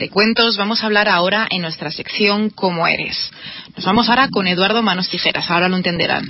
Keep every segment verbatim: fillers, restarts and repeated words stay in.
de cuentos, vamos a hablar ahora en nuestra sección ¿Cómo eres? Nos vamos ahora con Eduardo Manos Tijeras, ahora lo entenderán.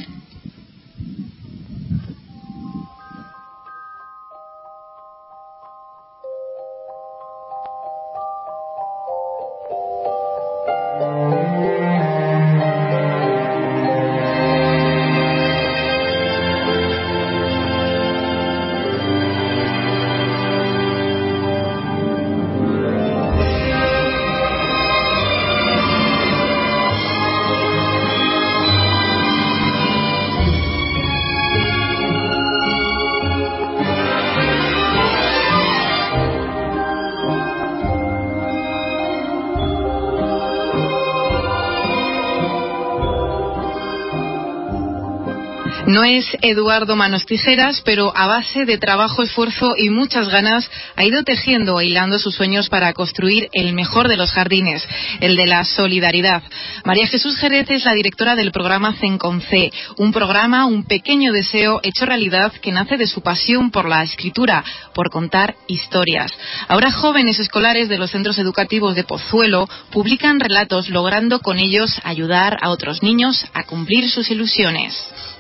No es Eduardo Manos Tijeras, pero a base de trabajo, esfuerzo y muchas ganas ha ido tejiendo e hilando sus sueños para construir el mejor de los jardines, el de la solidaridad. María Jesús Jerez es la directora del programa Zen con C, un programa, un pequeño deseo hecho realidad que nace de su pasión por la escritura, por contar historias. Ahora jóvenes escolares de los centros educativos de Pozuelo publican relatos, logrando con ellos ayudar a otros niños a cumplir sus ilusiones.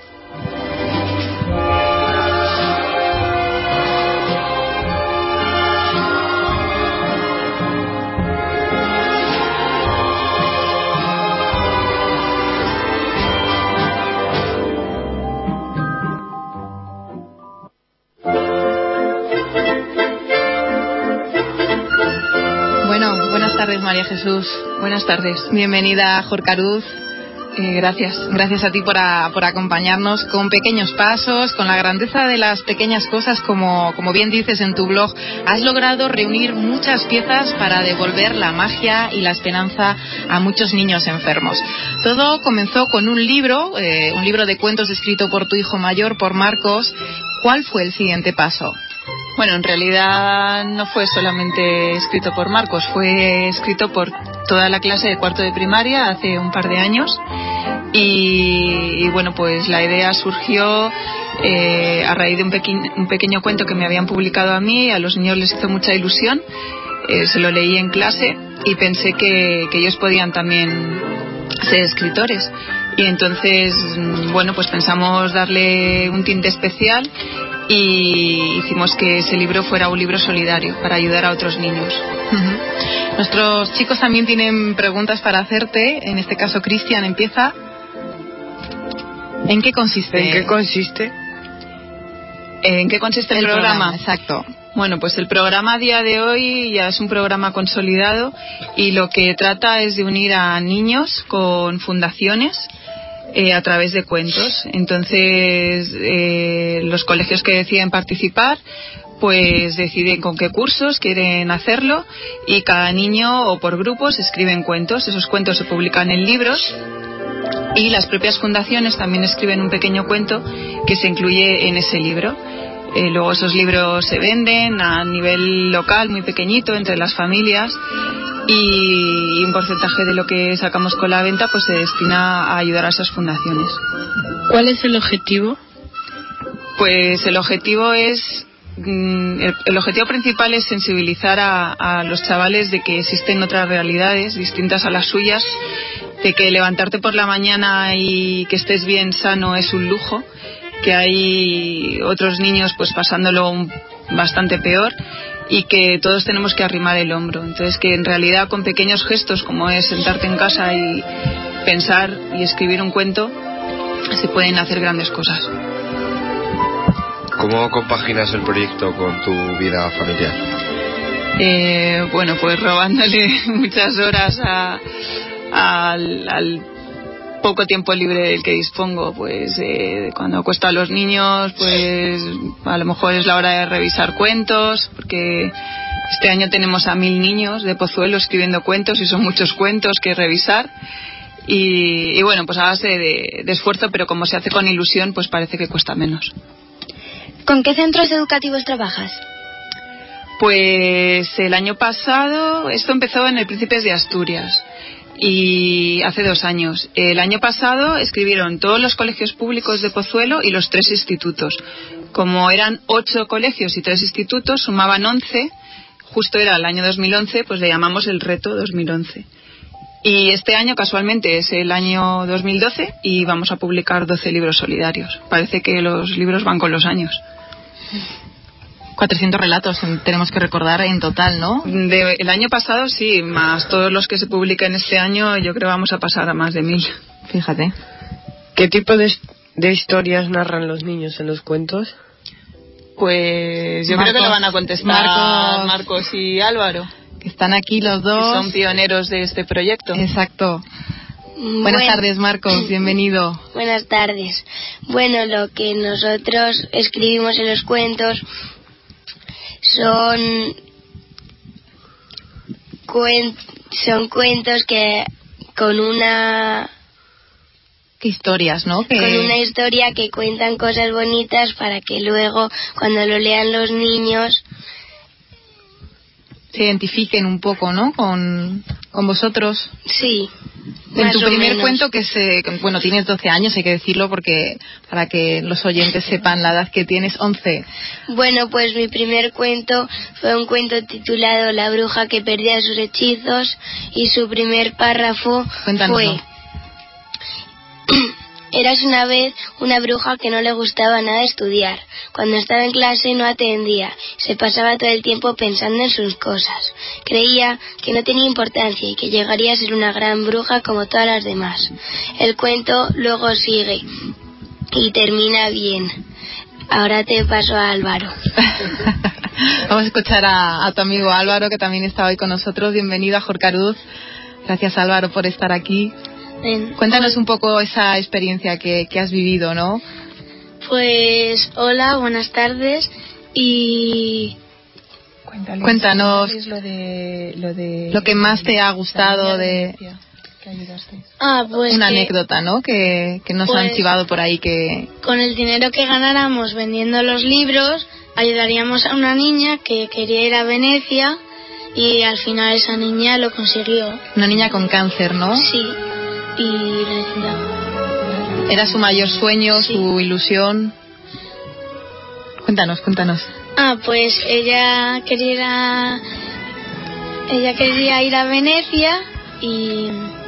Bueno, buenas tardes, María Jesús. Buenas tardes. Bienvenida, Jorcaruz. Eh, gracias. Gracias a ti por, a, por acompañarnos con pequeños pasos, con la grandeza de las pequeñas cosas, como, como bien dices en tu blog. Has logrado reunir muchas piezas para devolver la magia y la esperanza a muchos niños enfermos. Todo comenzó con un libro, eh, un libro de cuentos escrito por tu hijo mayor, por Marcos. ¿Cuál fue el siguiente paso? Bueno, en realidad no fue solamente escrito por Marcos, fue escrito por toda la clase de cuarto de primaria hace un par de años y, y bueno, pues la idea surgió eh, a raíz de un, peque- un pequeño cuento que me habían publicado a mí. A los niños les hizo mucha ilusión, eh, se lo leí en clase y pensé que, que ellos podían también ser escritores. Y entonces, bueno, pues pensamos darle un tinte especial y hicimos que ese libro fuera un libro solidario para ayudar a otros niños. Uh-huh. Nuestros chicos también tienen preguntas para hacerte. En este caso, Cristian empieza. ¿En qué consiste? ¿En qué consiste? ¿En qué consiste el, el programa? programa? Exacto. Bueno, pues el programa a día de hoy ya es un programa consolidado y lo que trata es de unir a niños con fundaciones Eh, a través de cuentos. Entonces eh, los colegios que deciden participar pues deciden con qué cursos quieren hacerlo y cada niño o por grupos escriben cuentos. Esos cuentos se publican en libros y las propias fundaciones también escriben un pequeño cuento que se incluye en ese libro. Eh, luego esos libros se venden a nivel local muy pequeñito entre las familias y un porcentaje de lo que sacamos con la venta pues se destina a ayudar a esas fundaciones. ¿Cuál es el objetivo? Pues el objetivo es el, el objetivo principal es sensibilizar a, a los chavales de que existen otras realidades distintas a las suyas, de que levantarte por la mañana y que estés bien sano es un lujo, que hay otros niños pues pasándolo un, bastante peor y que todos tenemos que arrimar el hombro. Entonces que en realidad con pequeños gestos como es sentarte en casa y pensar y escribir un cuento se pueden hacer grandes cosas. ¿Cómo compaginas el proyecto con tu vida familiar? Eh, bueno, pues robándole muchas horas a, a, al, al poco tiempo libre del que dispongo. Pues eh, cuando acuesto a los niños, pues a lo mejor es la hora de revisar cuentos, porque este año tenemos a mil niños de Pozuelo escribiendo cuentos y son muchos cuentos que revisar. Y, y bueno, pues a base de, de esfuerzo, pero como se hace con ilusión, pues parece que cuesta menos. ¿Con qué centros educativos trabajas? Pues el año pasado, esto empezó en el Príncipes de Asturias y hace dos años. El año pasado escribieron todos los colegios públicos de Pozuelo y los tres institutos. Como eran ocho colegios y tres institutos, sumaban once. justo era el año dos mil once, pues le llamamos el reto dos mil once. Y este año casualmente es el año dos mil doce y vamos a publicar doce libros solidarios. Parece que los libros van con los años. cuatrocientos relatos tenemos que recordar en total, ¿no? De, el año pasado sí, más todos los que se publican este año, yo creo que vamos a pasar a más de mil. Fíjate. ¿Qué tipo de, de historias narran los niños en los cuentos? Pues yo Marcos, creo que lo van a contestar Marcos, Marcos y Álvaro, que están aquí los dos. que son pioneros de este proyecto. Exacto. Buen- Buenas tardes, Marcos, bienvenido. Buenas tardes. Bueno, lo que nosotros escribimos en los cuentos son cuen- son cuentos que con una Qué historias, ¿no? Que... con una historia que cuentan cosas bonitas para que luego cuando lo lean los niños se identifiquen un poco, ¿no? Con, con vosotros. sí. En más tu o primer menos. cuento, que se, bueno, tienes doce años, hay que decirlo, porque para que los oyentes sepan la edad que tienes, once. Bueno, pues mi primer cuento fue un cuento titulado La bruja que perdía sus hechizos y su primer párrafo Cuéntanoslo. fue: Eras una vez una bruja que no le gustaba nada estudiar. Cuando estaba en clase no atendía, se pasaba todo el tiempo pensando en sus cosas. Creía que no tenía importancia y que llegaría a ser una gran bruja como todas las demás. El cuento luego sigue y termina bien. Ahora te paso a Álvaro. Vamos a escuchar a, a tu amigo Álvaro, que también está hoy con nosotros. Bienvenido a Jorcaruz. Gracias, Álvaro, por estar aquí. Bien. Cuéntanos un poco esa experiencia que, que has vivido, ¿no? Pues hola, buenas tardes y Cuéntales, Cuéntanos cuéntales lo de, lo de lo que más te ha gustado de que ayudasteis. ah, pues una que anécdota, ¿no? Que, que nos Pues- han chivado por ahí que... con el dinero que ganáramos vendiendo los libros ayudaríamos a una niña que quería ir a Venecia y al final esa niña lo consiguió. Una niña con cáncer, ¿no? Sí, y la ayudaba. Era su mayor sueño, Sí. su ilusión. Cuéntanos, cuéntanos. Ah, pues ella quería ella quería ir a Venecia y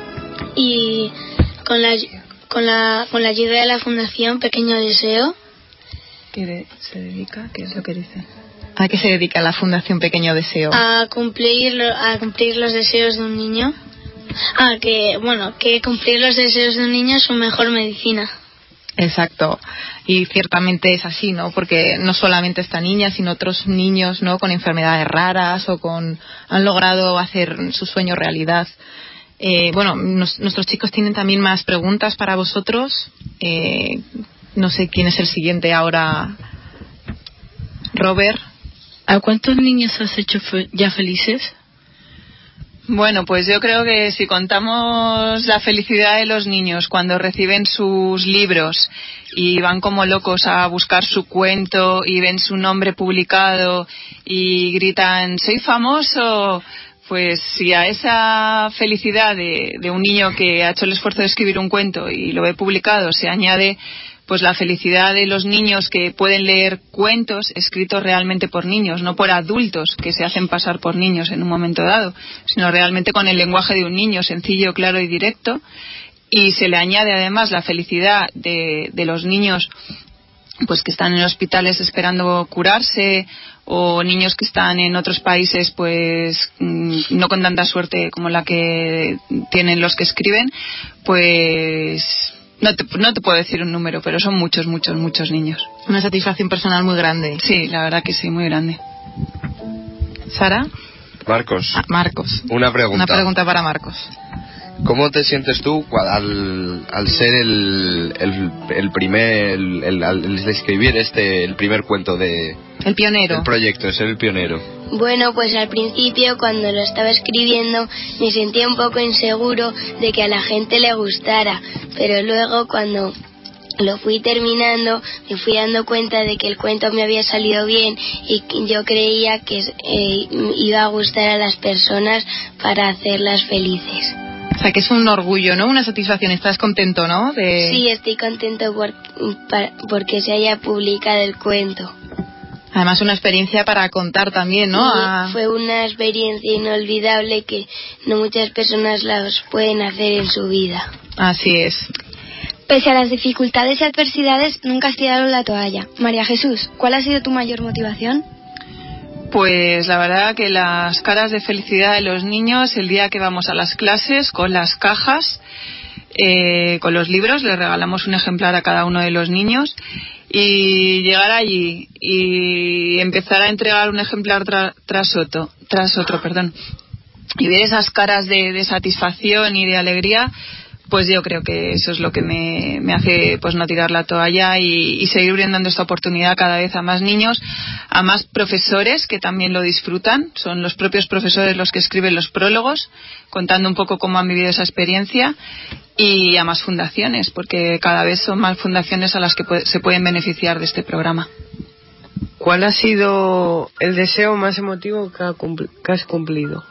y con la con la con la ayuda de la Fundación Pequeño Deseo ¿Qué se dedica? ¿Qué es lo que dice? ¿A qué se dedica la Fundación Pequeño Deseo? a cumplir lo- a cumplir los deseos de un niño. Ah, que bueno, que cumplir los deseos de un niño es su mejor medicina. Exacto. Y ciertamente es así, ¿no? Porque no solamente esta niña, sino otros niños, ¿no? Con enfermedades raras o con... han logrado hacer su sueño realidad. Eh, bueno, nos- nuestros chicos tienen también más preguntas para vosotros. Eh, no sé quién es el siguiente ahora. Robert. ¿A cuántos niños has hecho fe- ya felices? Bueno, pues yo creo que si contamos la felicidad de los niños cuando reciben sus libros y van como locos a buscar su cuento y ven su nombre publicado y gritan "soy famoso", pues si a esa felicidad de, de un niño que ha hecho el esfuerzo de escribir un cuento y lo ve publicado se añade pues la felicidad de los niños que pueden leer cuentos escritos realmente por niños, no por adultos que se hacen pasar por niños en un momento dado, sino realmente con el lenguaje de un niño, sencillo, claro y directo. Y se le añade además la felicidad de, de los niños pues que están en hospitales esperando curarse, o niños que están en otros países pues no con tanta suerte como la que tienen los que escriben, pues no te, no te puedo decir un número, pero son muchos, muchos, muchos niños. Una satisfacción personal muy grande. Sí, la verdad que sí, muy grande. ¿Sara? Marcos, Ah, Marcos. una pregunta. Una pregunta para Marcos. ¿Cómo te sientes tú cua- al, al ser el, el, el primer, el, el- al el escribir este, el primer cuento de, El pionero. del proyecto, de ser el pionero? Bueno, pues al principio cuando lo estaba escribiendo me sentía un poco inseguro de que a la gente le gustara, pero luego cuando lo fui terminando me fui dando cuenta de que el cuento me había salido bien y que yo creía que eh, iba a gustar a las personas para hacerlas felices. O sea, que es un orgullo, ¿no? Una satisfacción. Estás contento, ¿no? De... Sí, estoy contento por, pa- porque se haya publicado el cuento. Además, una experiencia para contar también, ¿no? Sí, a... fue una experiencia inolvidable que no muchas personas las pueden hacer en su vida. Así es. Pese a las dificultades y adversidades, nunca has tirado la toalla. María Jesús, ¿cuál ha sido tu mayor motivación? Pues la verdad que las caras de felicidad de los niños el día que vamos a las clases con las cajas, eh, con los libros, les regalamos un ejemplar a cada uno de los niños, y llegar allí y empezar a entregar un ejemplar tra- tras otro, tras otro, perdón, y ver esas caras de, de satisfacción y de alegría, pues yo creo que eso es lo que me, me hace pues no tirar la toalla y, y seguir brindando esta oportunidad cada vez a más niños, a más profesores que también lo disfrutan. Son los propios profesores los que escriben los prólogos, contando un poco cómo han vivido esa experiencia, y a más fundaciones, porque cada vez son más fundaciones a las que puede, se pueden beneficiar de este programa. ¿Cuál ha sido el deseo más emotivo que, ha cumpl- que has cumplido?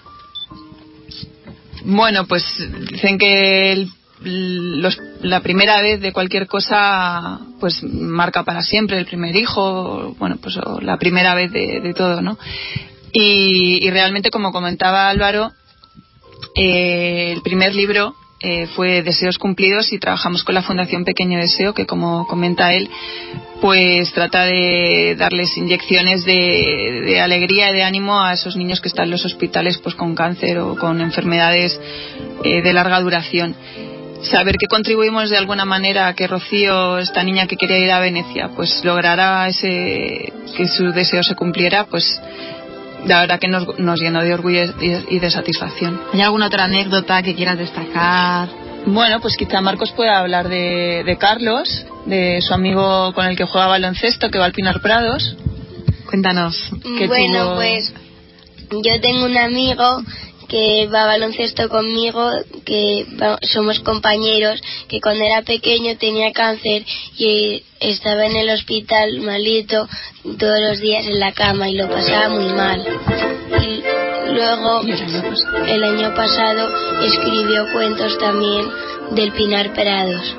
Bueno, pues dicen que el, los, la primera vez de cualquier cosa pues marca para siempre, el primer hijo, bueno, pues o la primera vez de, de todo, ¿no? Y, y realmente, como comentaba Álvaro, eh, el primer libro eh, fue Deseos Cumplidos, y trabajamos con la Fundación Pequeño Deseo, que, como comenta él, pues trata de darles inyecciones de, de alegría y de ánimo a esos niños que están en los hospitales pues con cáncer o con enfermedades eh, de larga duración. Saber que contribuimos de alguna manera a que Rocío, esta niña que quería ir a Venecia, pues lograra ese, que su deseo se cumpliera, pues la verdad que nos, nos llenó de orgullo y, y de satisfacción. ¿Hay alguna otra anécdota que quieras destacar? Bueno, pues quizá Marcos pueda hablar de, de Carlos, de su amigo con el que juega baloncesto, que va al Pinar Prados. Cuéntanos. Que Bueno, tuvo... pues yo tengo un amigo que va a baloncesto conmigo, que va, somos compañeros, que cuando era pequeño tenía cáncer y estaba en el hospital malito todos los días en la cama y lo pasaba muy mal. Y luego, el año pasado, escribió cuentos también del Pinar Prados.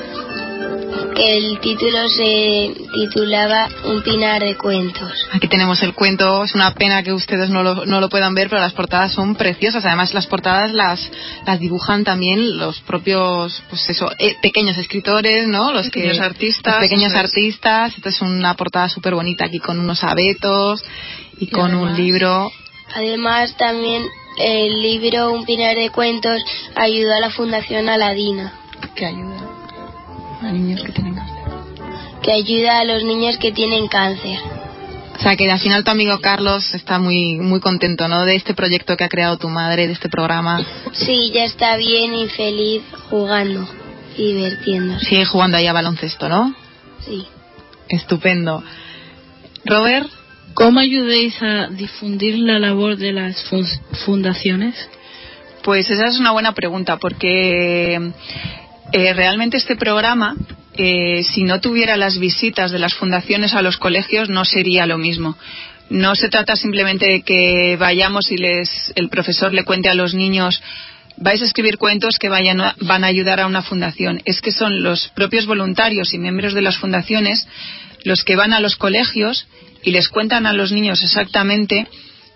El título se titulaba Un pinar de cuentos. Aquí tenemos el cuento. Es una pena que ustedes no lo, no lo puedan ver, pero las portadas son preciosas. Además, las portadas las las dibujan también los propios, pues eso, eh, pequeños escritores, ¿no? Los pequeños que, artistas. Los pequeños es. artistas. Esta es una portada súper bonita aquí con unos abetos y, y con además, un libro. Además, también el libro Un pinar de cuentos ayudó a la Fundación Aladina. ¿Qué ayuda? A niños que tienen cáncer. Que ayuda a los niños que tienen cáncer. O sea, que al final tu amigo Carlos está muy muy contento, ¿no? De este proyecto que ha creado tu madre, de este programa. Sí, ya está bien y feliz jugando y divirtiéndose. Sigue jugando ahí a baloncesto, ¿no? Sí. Estupendo. Robert, ¿cómo ayudéis a difundir la labor de las fundaciones? Pues esa es una buena pregunta, porque Eh, realmente este programa, eh, si no tuviera las visitas de las fundaciones a los colegios, no sería lo mismo. No se trata simplemente de que vayamos y les, el profesor le cuente a los niños: vais a escribir cuentos que vayan a, van a ayudar a una fundación. Es que son los propios voluntarios y miembros de las fundaciones los que van a los colegios y les cuentan a los niños exactamente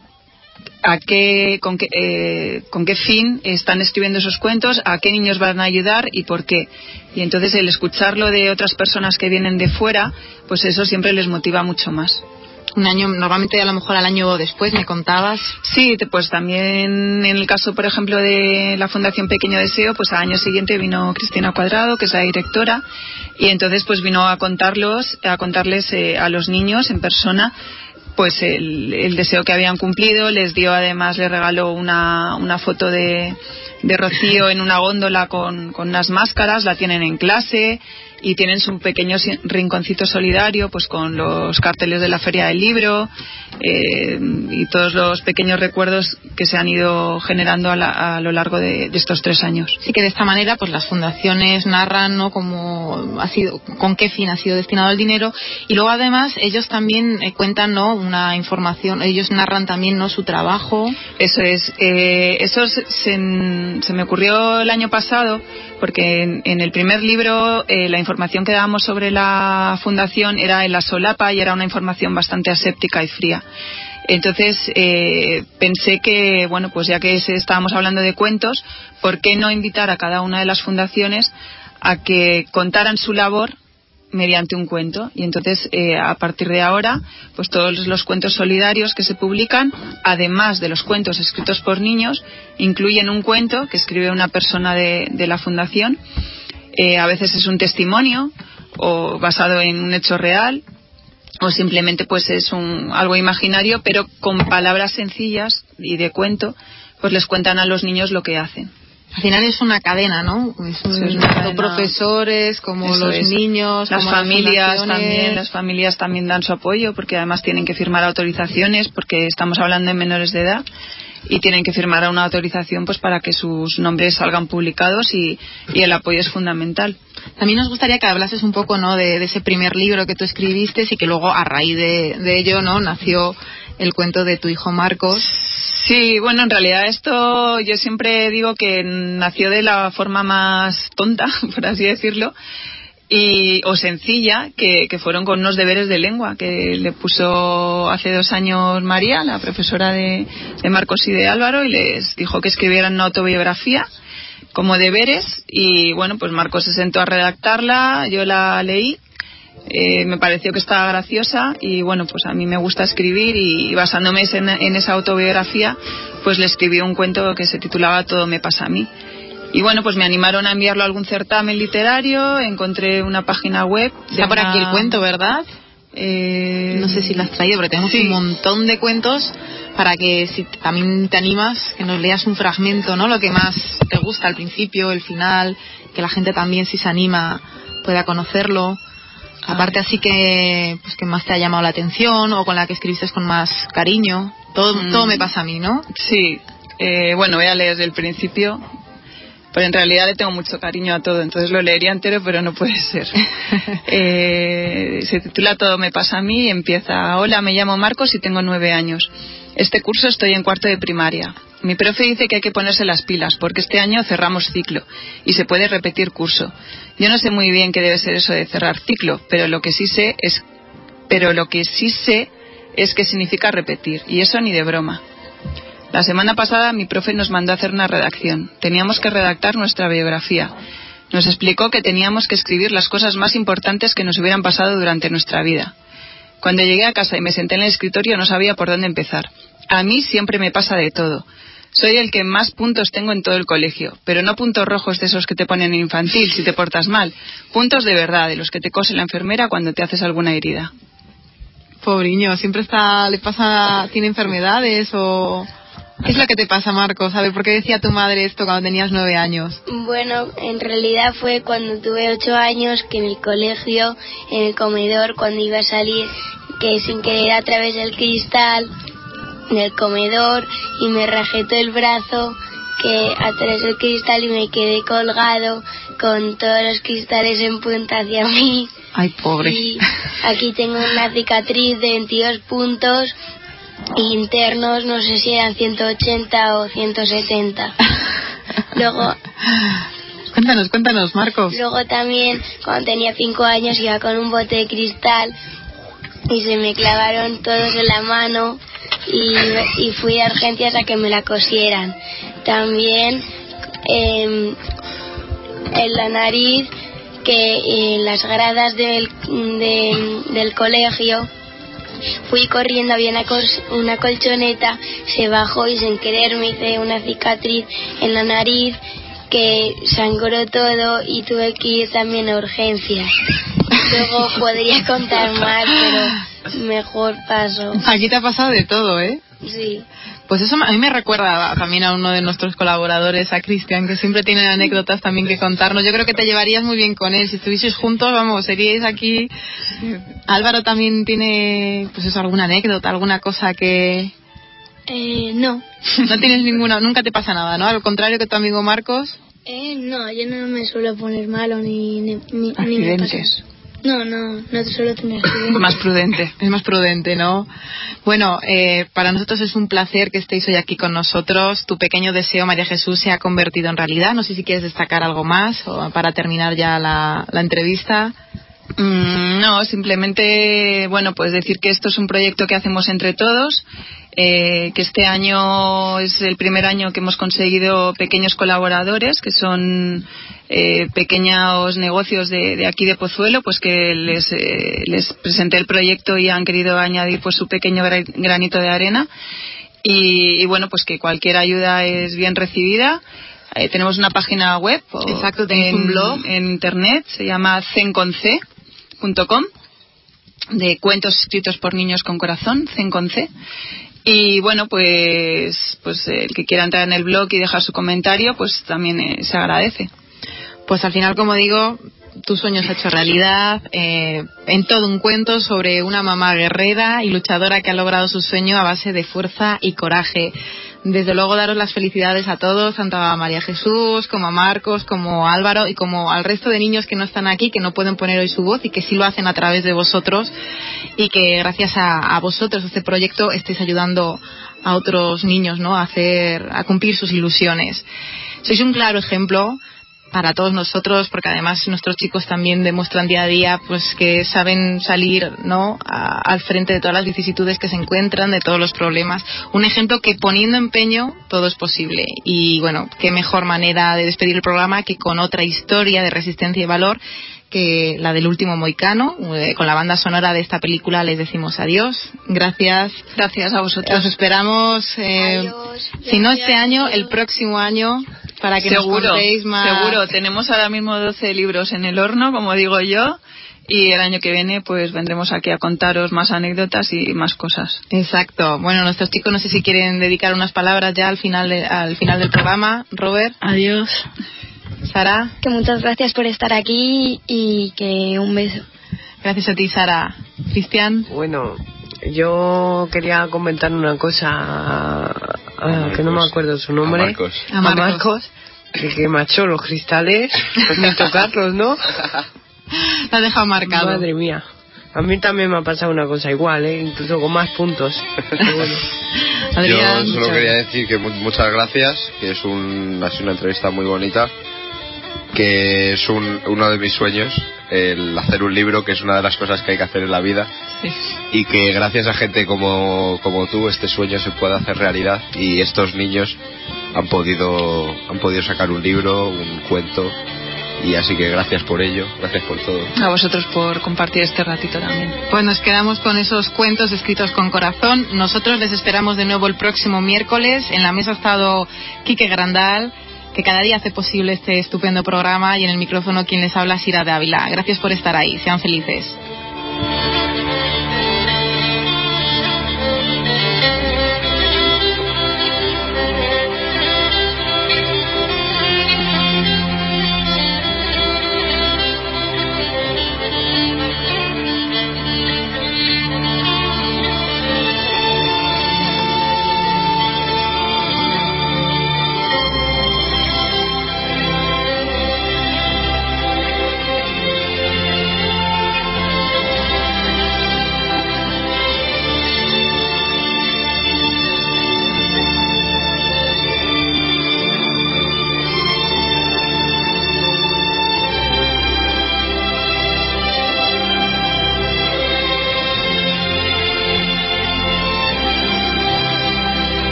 a qué, con qué, eh, con qué fin están escribiendo esos cuentos, a qué niños van a ayudar y por qué. Y entonces el escucharlo de otras personas que vienen de fuera, pues eso siempre les motiva mucho más. Un año, normalmente a lo mejor al año después, me contabas. Sí, pues también en el caso, por ejemplo, de la Fundación Pequeño Deseo, pues al año siguiente vino Cristina Cuadrado, que es la directora, y entonces pues vino a contarlos, a contarles eh, a los niños en persona pues el, el deseo que habían cumplido. Les dio, además, le regaló una, una foto de, de Rocío en una góndola con, con unas máscaras, la tienen en clase, y tienen su pequeño rinconcito solidario pues con los carteles de la Feria del Libro, eh, y todos los pequeños recuerdos que se han ido generando a, la, a lo largo de, de estos tres años. Sí, que de esta manera pues las fundaciones narran, ¿no?, cómo ha sido, con qué fin ha sido destinado el dinero, y luego además ellos también eh, cuentan, ¿no?, una información, ellos narran también, ¿no?, su trabajo. Eso es, eh, eso se, se, se me ocurrió el año pasado, porque en, en el primer libro eh, la información que dábamos sobre la fundación era en la solapa y era una información bastante aséptica y fría. Entonces eh, pensé que, bueno, pues ya que estábamos hablando de cuentos, ¿por qué no invitar a cada una de las fundaciones a que contaran su labor mediante un cuento? Y entonces eh, a partir de ahora, pues todos los cuentos solidarios que se publican, además de los cuentos escritos por niños, incluyen un cuento que escribe una persona de, de la fundación. Eh, a veces es un testimonio o basado en un hecho real, o simplemente pues es un algo imaginario, pero con palabras sencillas y de cuento, pues les cuentan a los niños lo que hacen. Al final es una cadena, ¿no? Es un, es una tanto profesores como Eso los es. niños, las como familias las también, las familias también dan su apoyo, porque además tienen que firmar autorizaciones, porque estamos hablando de menores de edad y tienen que firmar una autorización pues para que sus nombres salgan publicados, y, y el apoyo es fundamental. También nos gustaría que hablases un poco, ¿no?, de, de ese primer libro que tú escribiste y que luego a raíz de, de ello, ¿no?, nació el cuento de tu hijo Marcos. Sí, bueno, en realidad esto yo siempre digo que nació de la forma más tonta, por así decirlo, y o sencilla, que, que fueron con unos deberes de lengua que le puso hace dos años María, la profesora de, de Marcos y de Álvaro, y les dijo que escribieran una autobiografía como deberes, y bueno, pues Marcos se sentó a redactarla, yo la leí. Eh, me pareció que estaba graciosa y bueno, pues a mí me gusta escribir, y basándome en, en esa autobiografía, pues le escribí un cuento que se titulaba Todo me pasa a mí. Y bueno, pues me animaron a enviarlo a algún certamen literario, encontré una página web. Está por una... aquí el cuento, ¿verdad? Eh... No sé si lo has traído, pero tenemos sí. un montón de cuentos para que, si también te animas, que nos leas un fragmento, ¿no? Lo que más te gusta, al principio, el final, que la gente también, si se anima, pueda conocerlo. Aparte, así que pues que más te ha llamado la atención o con la que escribiste con más cariño. Todo, mm. todo me pasa a mí, ¿no? Sí. Eh, bueno, voy a leer desde el principio, pero en realidad le tengo mucho cariño a todo, entonces lo leería entero, pero no puede ser. eh, se titula Todo me pasa a mí y empieza: Hola, me llamo Marcos y tengo nueve años. Este curso estoy en cuarto de primaria. Mi profe dice que hay que ponerse las pilas porque este año cerramos ciclo y se puede repetir curso. Yo no sé muy bien qué debe ser eso de cerrar ciclo, pero lo que sí sé es, pero lo que sí sé es que significa repetir, y eso ni de broma. La semana pasada mi profe nos mandó a hacer una redacción. Teníamos que redactar nuestra biografía. Nos explicó que teníamos que escribir las cosas más importantes que nos hubieran pasado durante nuestra vida. Cuando llegué a casa y me senté en el escritorio no sabía por dónde empezar. A mí siempre me pasa de todo. Soy el que más puntos tengo en todo el colegio, pero no puntos rojos de esos que te ponen en infantil si te portas mal. Puntos de verdad, de los que te cose la enfermera cuando te haces alguna herida. Pobriño, siempre está, le pasa, tiene enfermedades o... ¿Qué es lo que te pasa, Marcos? A ver, ¿por qué decía tu madre esto cuando tenías nueve años? Bueno, en realidad fue cuando tuve ocho años, que en el colegio, en el comedor, cuando iba a salir, que sin querer a través del cristal del comedor y me rajé todo el brazo, que a través del cristal, y me quedé colgado con todos los cristales en punta hacia mí. Ay, pobre. Y aquí tengo una cicatriz de veintidós puntos internos, no sé si eran ciento ochenta o ciento setenta. Luego cuéntanos, cuéntanos, Marcos. Luego también, cuando tenía cinco años, iba con un bote de cristal y se me clavaron todos en la mano y, y fui a urgencias a que me la cosieran. También eh, en la nariz, que en las gradas del, de, del colegio fui corriendo, había una, col- una colchoneta, se bajó y sin querer me hice una cicatriz en la nariz que sangró todo y tuve que ir también a urgencias. Luego podría contar más, pero mejor paso. Aquí te ha pasado de todo, ¿eh? Sí. Pues eso a mí me recuerda también a uno de nuestros colaboradores, a Cristian, que siempre tiene anécdotas también que contarnos. Yo creo que te llevarías muy bien con él. Si estuvieseis juntos, vamos, seríais aquí. Álvaro también tiene, pues eso, alguna anécdota, alguna cosa que... Eh, no. No tienes ninguna, nunca te pasa nada, ¿no? Al contrario que tu amigo Marcos. Eh, no, yo no me suelo poner malo ni, ni, ni me pasa. No, no, no solo tenía estudiantes. Más prudente. Es más prudente, ¿no? Bueno, eh, para nosotros es un placer que estéis hoy aquí con nosotros. Tu pequeño deseo, María Jesús, se ha convertido en realidad. No sé si quieres destacar algo más o para terminar ya la, la entrevista. Mm, no, simplemente, bueno, pues decir que esto es un proyecto que hacemos entre todos, eh, que este año es el primer año que hemos conseguido pequeños colaboradores, que son eh, pequeños negocios de, de aquí de Pozuelo, pues que les, eh, les presenté el proyecto y han querido añadir pues su pequeño granito de arena. Y, y bueno, pues que cualquier ayuda es bien recibida. Eh, tenemos una página web. Exacto, tenéis en, un blog. En internet, se llama zen con c punto com, de cuentos escritos por niños con corazón, zen con c. Y bueno, pues, pues el que quiera entrar en el blog y dejar su comentario, pues también eh, se agradece. Pues al final, como digo, tu sueño se ha hecho realidad, eh, en todo un cuento sobre una mamá guerrera y luchadora que ha logrado su sueño a base de fuerza y coraje. Desde luego, daros las felicidades a todos, tanto a María Jesús, como a Marcos, como a Álvaro y como al resto de niños que no están aquí, que no pueden poner hoy su voz y que sí lo hacen a través de vosotros, y que gracias a, a vosotros, a este proyecto, estéis ayudando a otros niños, ¿no?, a hacer, a cumplir sus ilusiones. Sois un claro ejemplo para todos nosotros, porque además nuestros chicos también demuestran día a día pues que saben salir, ¿no?, a, al frente de todas las vicisitudes que se encuentran, de todos los problemas. Un ejemplo que poniendo empeño todo es posible. Y bueno, qué mejor manera de despedir el programa que con otra historia de resistencia y valor que la del último Mohicano. Eh, con la banda sonora de esta película les decimos adiós. Gracias. Gracias a vosotros. Os esperamos, eh, Adiós. si no este año, el próximo año, para que seguro, nos contéis más. Seguro, tenemos ahora mismo doce libros en el horno, como digo yo, y el año que viene pues vendremos aquí a contaros más anécdotas y más cosas. Exacto. Bueno, nuestros chicos no sé si quieren dedicar unas palabras ya al final de, al final del programa. Robert. Adiós. Sara. Que muchas gracias por estar aquí y que un beso. Gracias a ti, Sara. Cristian. Bueno, yo quería comentar una cosa a, a, que no me acuerdo su nombre. A Marcos. A Marcos. A Marcos, de que macho los cristales, ni tocarlos, ¿no? Lo has dejado marcado. Madre mía. A mí también me ha pasado una cosa igual, ¿eh? Incluso con más puntos. Bueno. Adrián, Yo solo quería decir que mu- muchas gracias, que es un, ha sido una entrevista muy bonita, que es un, uno de mis sueños, el hacer un libro, que es una de las cosas que hay que hacer en la vida, sí. y que gracias a gente como, como tú este sueño se puede hacer realidad, y estos niños han podido, han podido sacar un libro, un cuento, y así que gracias por ello, gracias por todo. A vosotros por compartir este ratito también. Pues nos quedamos con esos cuentos escritos con corazón. Nosotros les esperamos de nuevo el próximo miércoles. En la mesa ha estado Quique Grandal, que cada día hace posible este estupendo programa, y en el micrófono quien les habla, Sira de Ávila. Gracias por estar ahí. Sean felices.